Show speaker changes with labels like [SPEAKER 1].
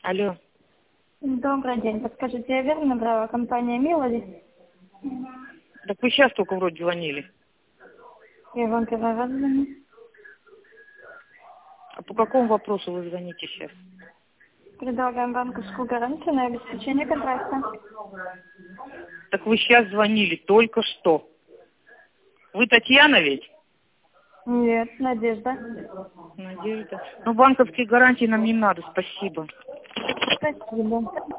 [SPEAKER 1] Алло.
[SPEAKER 2] Добрый день. Подскажите, я верно набрала компания Милоди?
[SPEAKER 1] Так вы сейчас только вроде звонили.
[SPEAKER 2] Я вам первый раз звоню.
[SPEAKER 1] А по какому вопросу вы звоните сейчас?
[SPEAKER 2] Предлагаем банковскую гарантию на обеспечение контракта.
[SPEAKER 1] Так вы сейчас звонили только что. Вы Татьяна ведь?
[SPEAKER 2] Нет, Надежда.
[SPEAKER 1] Надежда. Ну, банковские гарантии нам не надо, спасибо.
[SPEAKER 2] Спасибо.